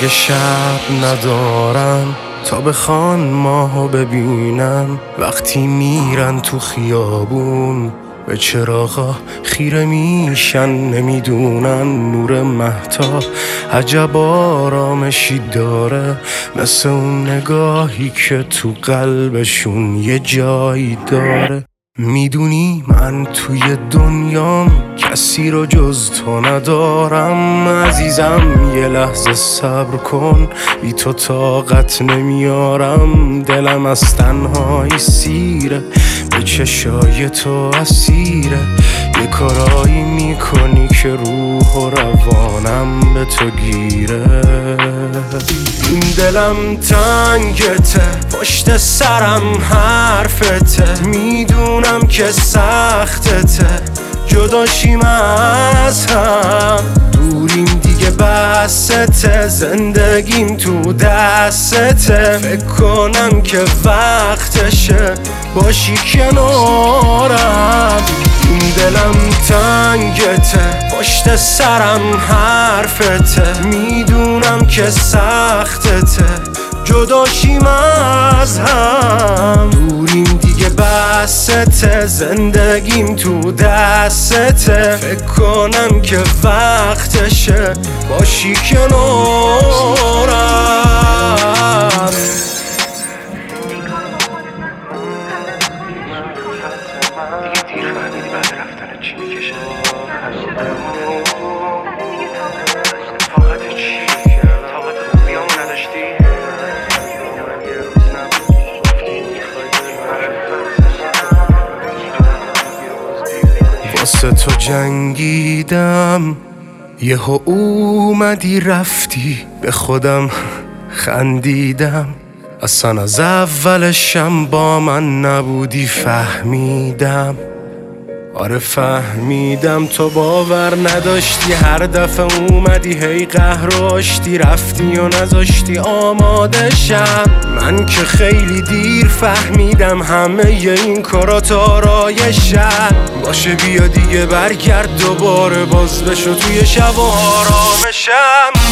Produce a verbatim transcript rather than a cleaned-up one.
مگه شب ندارم تا بخوان ماهو ببینم؟ وقتی میرن تو خیابون به چراغا خیره میشن، نمیدونن نور مهتاب عجب آرامشی داره، مثل اون نگاهی که تو قلبشون یه جایی داره. میدونی من توی دنیام کسی رو جز تو ندارم، عزیزم یه لحظه صبر کن، بی تو طاقت نمیارم. دلم از تنهایی سیره، به چشای تو اسیره، یه کارایی میکنی که روح و روانم به تو گیره. این دلم تنگته، پشت سرم حرفته، میدونم که سختته، جداشیم از هم، دوریم دیگه بسته، زندگیم تو دسته، فکر کنم که وقتشه باشی کنارم. این دلم تنگته، پشت سرم حرفته، میدونم که سختته، جداشیم از هم، دوریم دیگه بسته، زندگیم تو دسته، فکر کنم که وقتشه باشی کنارم. دیگه دیر فهمیدی بعد رفتن چی میکشه، طاقت چی؟ طاقت خوبیامو نداشتی؟ واسه تو جنگیدم، یهو اومدی رفتی، به خودم خندیدم، اصلا از اولشم با من نبودی، فهمیدم. آره فهمیدم تو باور نداشتی، هر دفعه اومدی هی قهر و آشتی، رفتی و نذاشتی آماده شم. من که خیلی دیر فهمیدم همه این کارات آرایشم. باشه بیا دیگه برگرد دوباره، باز بشو توی شب و آرامشم.